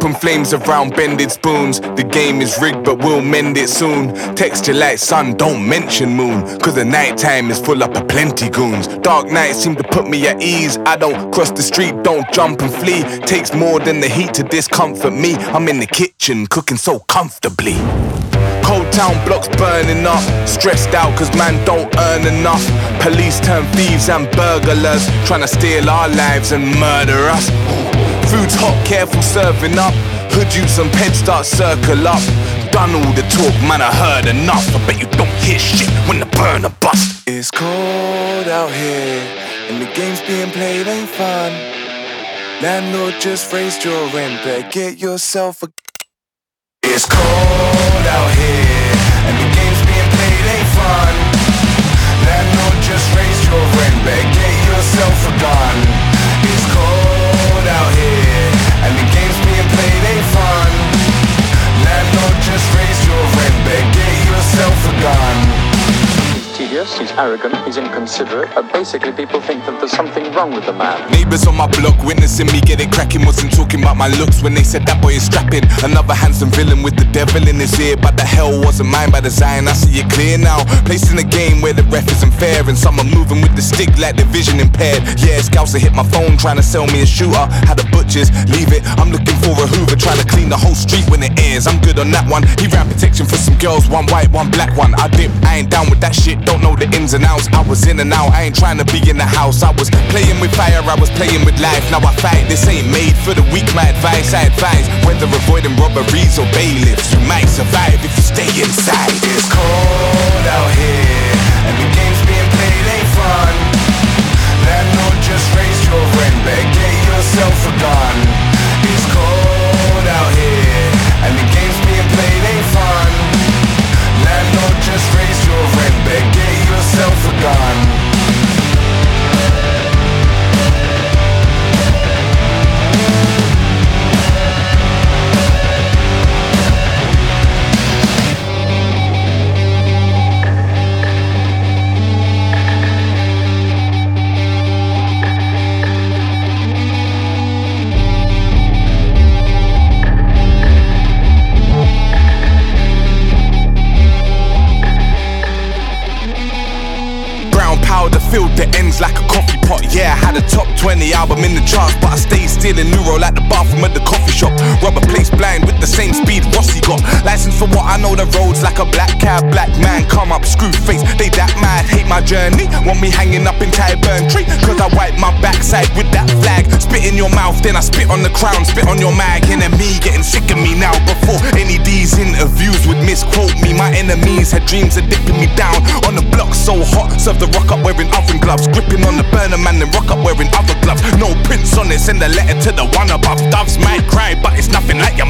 Open flames around bended spoons. The game is rigged but we'll mend it soon. Texture like sun, don't mention moon, cause the night time is full up of plenty goons. Dark nights seem to put me at ease. I don't cross the street, don't jump and flee. Takes more than the heat to discomfort me. I'm in the kitchen cooking so comfortably. Cold town blocks burning up. Stressed out cause man don't earn enough. Police turn thieves and burglars, trying to steal our lives and murder us. Food's hot, careful serving up. Hood youths and peds start circle up. Done all the talk, man, I heard enough. I bet you don't hear shit when the burner bust. It's cold out here and the game's being played ain't fun. Landlord just raised your rent, better get yourself a... It's cold out here and the game's being played ain't fun. Landlord just raised your rent, better get yourself a gun. It's cold out here and the game's being played ain't fun. Landlord just raised your rent, better get yourself a gun. He's tedious, he's arrogant, he's inconsiderate. Basically people think that there's something wrong with the man. Neighbours on my block witnessing me get it cracking. Wasn't talking about my looks when they said that boy is strapping. Another handsome villain with the devil in his ear, but the hell wasn't mine by design. I see it clear now. Placed in a game where the ref isn't fair, and some are moving with the stick like the vision impaired. Yeah, scouts hit my phone trying to sell me a shooter. Had the butchers leave it, I'm looking for a Hoover, trying to clean the whole street when it airs. I'm good on that one. He ran protection for some girls, one white, one black one. I dip, I ain't down with that shit, don't know the ins and outs. I was in and out, I ain't trying to be in the house. I was playing with fire, I was playing with life. Now I fight, this ain't made for the weak. My advice, I advise, whether avoiding robberies or bailiffs, you might survive if you stay inside. It's cold out here and the game's being played ain't fun. Landlord just raised your rent, better get yourself a gun. It's cold out here and the game's being played ain't fun. Landlord just raised your rent, better get yourself a gun. Powder filled the ends like a coffee pot. Yeah, I had a top 20 album in the charts, but I stayed still in Neuro like the bathroom at the coffee shop. Rubber place blind with the same speed Rossi got. License for what I know the roads like a black cab. Black man come up, screw face, they that mad. Hate my journey, want me hanging up in Tyburn Tree, cause I wipe my backside with that flag. Spit in your mouth, then I spit on the crown. Spit on your mag, enemy getting sick of me now. Before any of these interviews would misquote me, my enemies had dreams of dipping me down. On the block so hot, serve the rock up wearing oven gloves. Gripping on the burner man and rock up wearing other gloves. No prints on it, send a letter to the one above. Doves might cry, but it's nothing like your